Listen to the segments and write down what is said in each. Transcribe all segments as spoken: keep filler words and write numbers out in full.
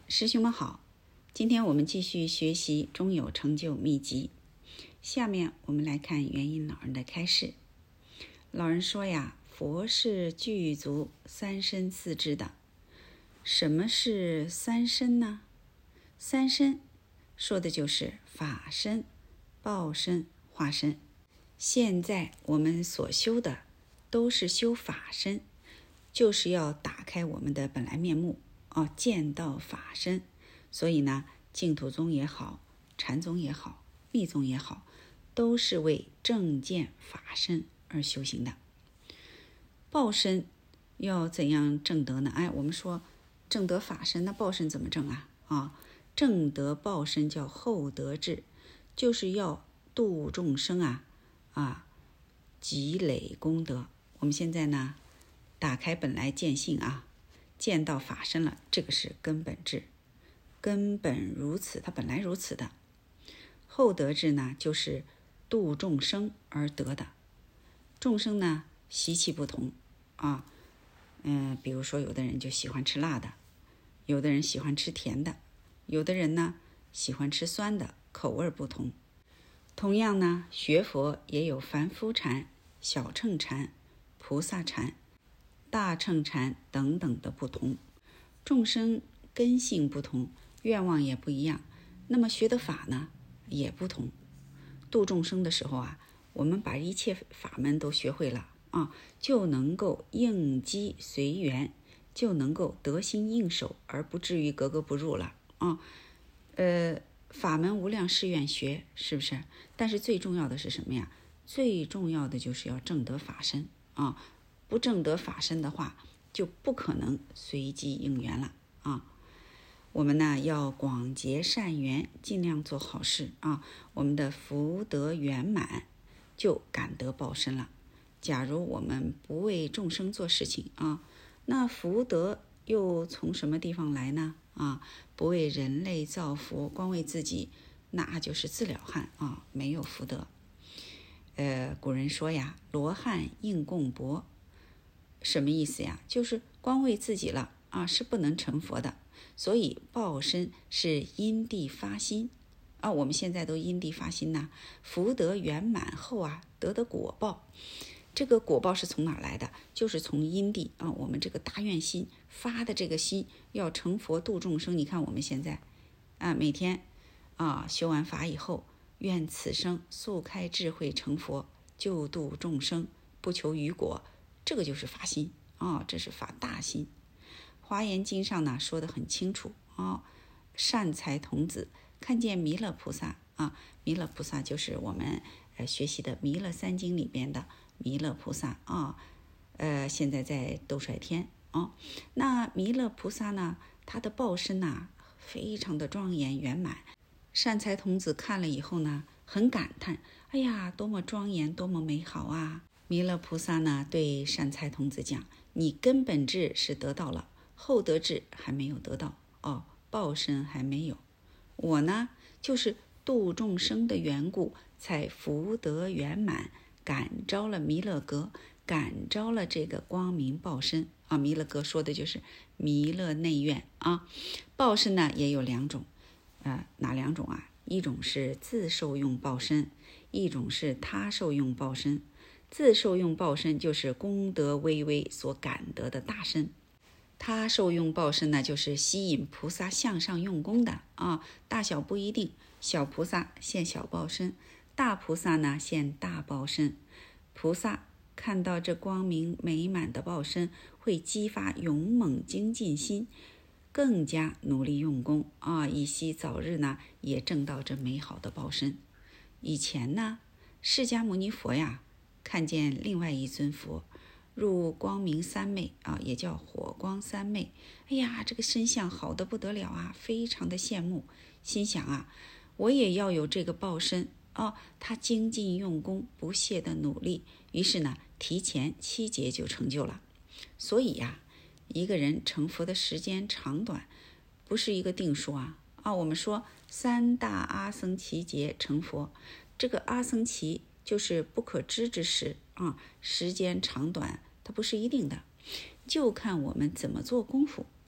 师兄们好，今天我们继续学习中有成就秘籍。下面我们来看元音老人的开示。老人说呀，佛是具足三身四智的。什么是三身呢？三身说的就是法身、报身、化身。现在我们所修的都是修法身，就是要打开我们的本来面目哦，见到法身。所以呢，净土宗也好，禅宗也好，密宗也好，都是为正见法身而修行的。报身要怎样正得呢？哎，我们说正得法身，那报身怎么正啊？啊，正得报身叫厚德智，就是要度众生啊啊，积累功德。我们现在呢，打开本来见性啊，见到法身了，这个是根本智，根本如此，它本来如此的。厚德智呢，就是度众生而得的。众生呢，习气不同啊，嗯、呃，比如说有的人就喜欢吃辣的，有的人喜欢吃甜的，有的人呢喜欢吃酸的，口味不同。同样呢，学佛也有凡夫禅、小乘禅、菩萨禅、大乘禅等等的不同。众生根性不同，愿望也不一样，那么学的法呢也不同。度众生的时候啊，我们把一切法门都学会了啊，就能够应机随缘，就能够得心应手，而不至于格格不入了啊。呃，法门无量誓愿学，是不是？但是最重要的是什么呀？最重要的就是要正得法身啊！不正得法身的话，就不可能随机应缘了啊。我们呢要广结善缘，尽量做好事啊，我们的福德圆满，就感得报身了。假如我们不为众生做事情啊，那福德又从什么地方来呢？啊，不为人类造福，光为自己，那就是自了汉啊，没有福德。呃，古人说呀，罗汉应供钵，什么意思呀？就是光为自己了啊，是不能成佛的。所以报身是因地发心啊，我们现在都因地发心呐，福德圆满后啊，得的果报。这个果报是从哪来的？就是从因地啊，我们这个大愿心发的这个心要成佛度众生。你看我们现在啊，每天啊修完法以后，愿此生速开智慧成佛，救度众生，不求余果，这个就是发心啊，这是发大心。华严经上呢说得很清楚啊，善财童子看见弥勒菩萨啊，弥勒菩萨就是我们呃学习的弥勒三经里边的弥勒菩萨啊，呃现在在兜率天啊。那弥勒菩萨呢，他的报身呐非常的庄严圆满。善财童子看了以后呢，很感叹，哎呀，多么庄严，多么美好啊！弥勒菩萨呢对善财童子讲，你根本智是得到了，厚德智还没有得到哦，报身还没有。我呢就是度众生的缘故，才福德圆满，感召了弥勒格，感召了这个光明报身啊。弥勒格说的就是弥勒内院啊。报身呢也有两种，呃，哪两种啊？一种是自受用报身，一种是他受用报身。自受用报身就是功德巍巍所感得的大身。他受用报身呢，就是吸引菩萨向上用功的啊，大小不一定，小菩萨现小报身，大菩萨呢现大报身。菩萨看到这光明美满的报身，会激发勇猛精进心，更加努力用功啊，以希早日呢也证到这美好的报身。以前呢，释迦牟尼佛呀，看见另外一尊佛入光明三昧啊，也叫火光三昧。哎呀，这个身相好得不得了啊，非常的羡慕，心想啊，我也要有这个报身啊。他精进用功，不懈的努力，于是呢，提前七劫就成就了。所以呀，一个人成佛的时间长短，不是一个定数啊啊。我们说三大阿僧祇劫成佛，这个阿僧祇就是不可知之时啊，时间长短它不是一定的，就看我们怎么做功夫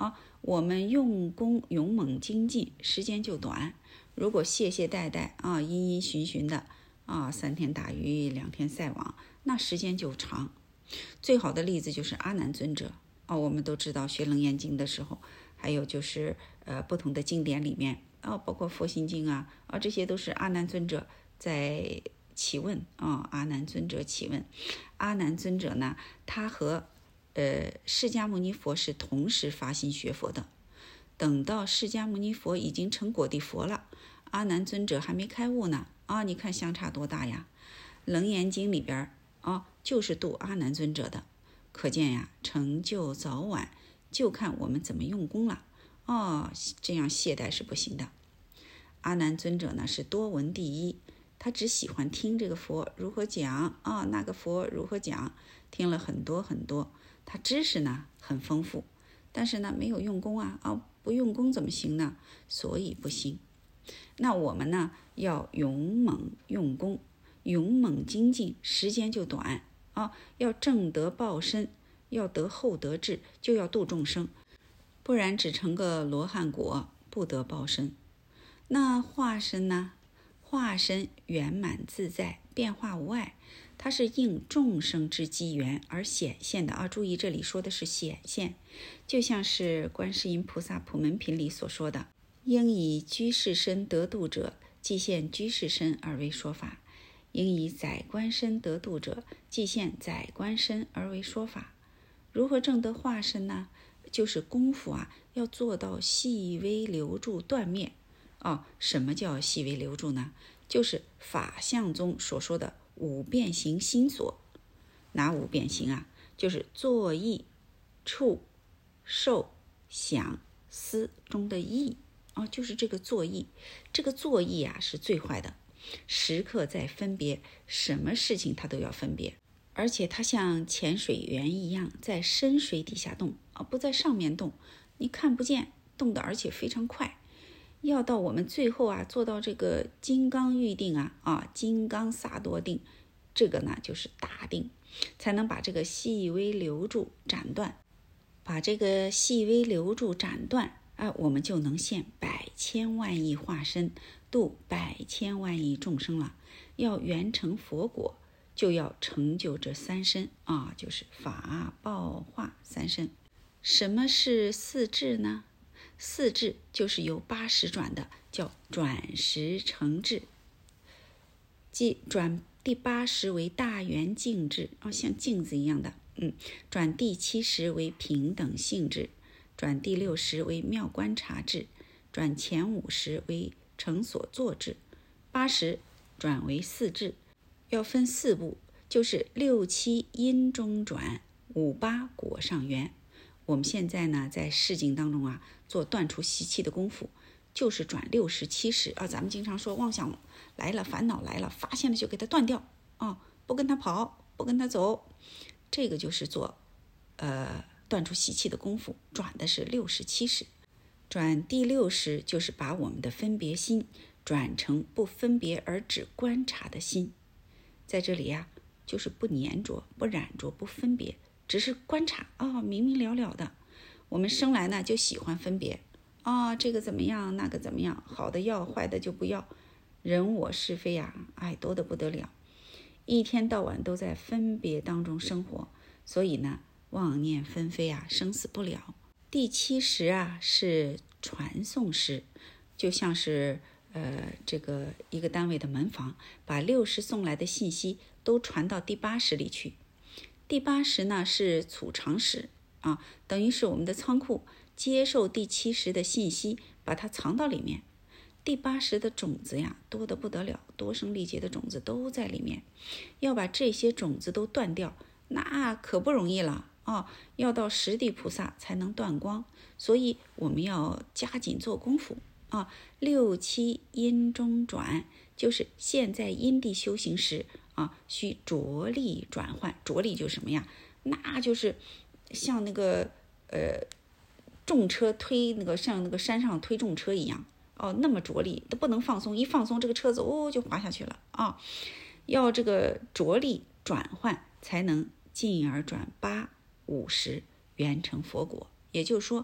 啊，我们用功勇猛精进，时间就短；如果懈懈怠怠啊，阴阴循循的啊，三天打鱼两天晒网，那时间就长。最好的例子就是阿难尊者啊，我们都知道学《楞严经》的时候，还有就是呃不同的经典里面啊，包括佛心经啊啊，这些都是阿难尊者在启问啊。阿难尊者启问，阿难尊者呢，他和呃释迦牟尼佛是同时发心学佛的。等到释迦牟尼佛已经成果地佛了，阿难尊者还没开悟呢啊！你看相差多大呀！《楞严经》里边啊，就是度阿难尊者的，可见呀，成就早晚就看我们怎么用功了哦。这样懈怠是不行的。阿难尊者呢是多闻第一，他只喜欢听这个佛如何讲啊，那个佛如何讲，听了很多很多，他知识呢很丰富，但是呢没有用功啊啊，不用功怎么行呢？所以不行。那我们呢要勇猛用功，勇猛精进，时间就短啊。要正得报身，要得厚德智，就要度众生，不然只成个罗汉果，不得报身。那化身呢？化身圆满自在，变化无碍，它是应众生之机缘而显现的啊！注意这里说的是显现，就像是观世音菩萨普门品里所说的，应以居士身得度者，即现居士身而为说法；应以宰官身得度者，即现宰官身而为说法。如何证得化身呢？就是功夫啊，要做到细微流注断灭。哦，什么叫细微流注呢？就是法相中所说的五变行心所。哪五变行啊？就是作意、触、受、想、思中的意。哦，就是这个作意。这个作意啊是最坏的，时刻在分别，什么事情它都要分别，而且它像潜水员一样在深水底下动啊，不在上面动，你看不见，动的而且非常快。要到我们最后啊，做到这个金刚玉定啊啊，金刚萨埵定，这个呢就是大定，才能把这个细微流注斩断，把这个细微流注斩断啊，我们就能现百千万亿化身，度百千万亿众生了。要圆成佛果，就要成就这三身啊，就是法、报、化三身。什么是四智呢？四智就是由八识转的，叫转识成智，即转第八识为大圆镜智啊，像镜子一样的，嗯，转第七识为平等性智，转第六识为妙观察智，转前五识为成所作智，八识转为四智，要分四步，就是六七因中转，五八果上圆。我们现在呢，在示境当中啊，做断除习气的功夫，就是转六十七十啊。咱们经常说妄想来了，烦恼来了，发现了就给它断掉啊，不跟它跑，不跟它走，这个就是做呃断除习气的功夫，转的是六十七十。转第六识就是把我们的分别心转成不分别而只观察的心，在这里呀、啊，就是不粘着、不染着、不分别。只是观察啊、哦，明明了了的。我们生来呢就喜欢分别啊、哦，这个怎么样，那个怎么样，好的要，坏的就不要，人我是非呀、啊，哎，多得不得了，一天到晚都在分别当中生活，所以呢，妄念纷飞啊，生死不了。第七识啊是传送识，就像是呃这个一个单位的门房，把六识送来的信息都传到第八识里去。第八识呢是储藏室啊，等于是我们的仓库，接受第七识的信息，把它藏到里面。第八识的种子呀，多得不得了，多生历劫的种子都在里面。要把这些种子都断掉，那可不容易了啊！要到十地菩萨才能断光，所以我们要加紧做功夫啊。六七因中转，就是现在因地修行时。啊，需着力转换，着力就是什么呀？那就是像那个呃重车推那个像那个山上推重车一样哦，那么着力都不能放松，一放松这个车子哦就滑下去了啊！要这个着力转换，才能进而转八五十圆成佛果。也就是说，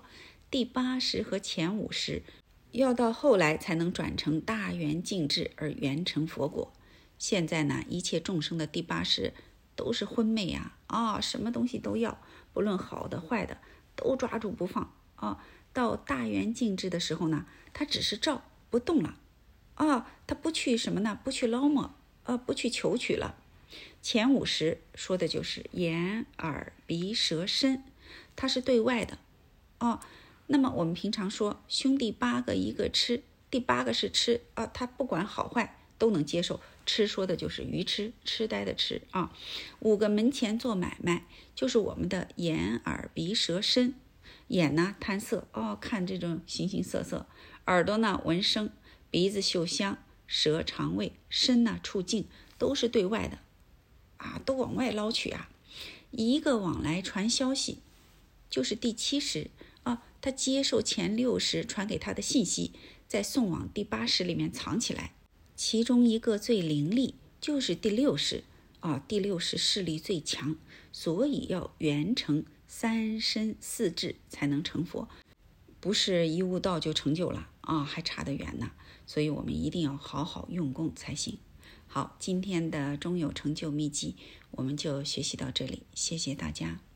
第八识和前五识要到后来才能转成大圆净智而圆成佛果。现在呢，一切众生的第八识都是昏昧呀，啊，什么东西都要，不论好的坏的都抓住不放啊。到大圆净智的时候呢，他只是照不动了啊，他不去什么呢？不去捞摸，啊，不去求取了。前五识说的就是眼、耳、鼻、舌、身，它是对外的哦。那么我们平常说兄弟八个一个吃，第八个是吃啊，他不管好坏都能接受。吃说的就是愚痴、痴呆的痴啊。五个门前做买卖，就是我们的眼、耳、鼻、舌、身。眼呢贪色哦，看这种形形色色；耳朵呢闻声，鼻子嗅香，舌尝味，身呢触境，都是对外的啊，都往外捞取啊。一个往来传消息，就是第七识啊，他接受前六识传给他的信息，再送往第八识里面藏起来。其中一个最凌厉就是第六识啊，第六识势力最强，所以要圆成三身四智才能成佛，不是一悟道就成就了啊，还差得远呢。所以我们一定要好好用功才行。好，今天的中有成就秘籍我们就学习到这里，谢谢大家。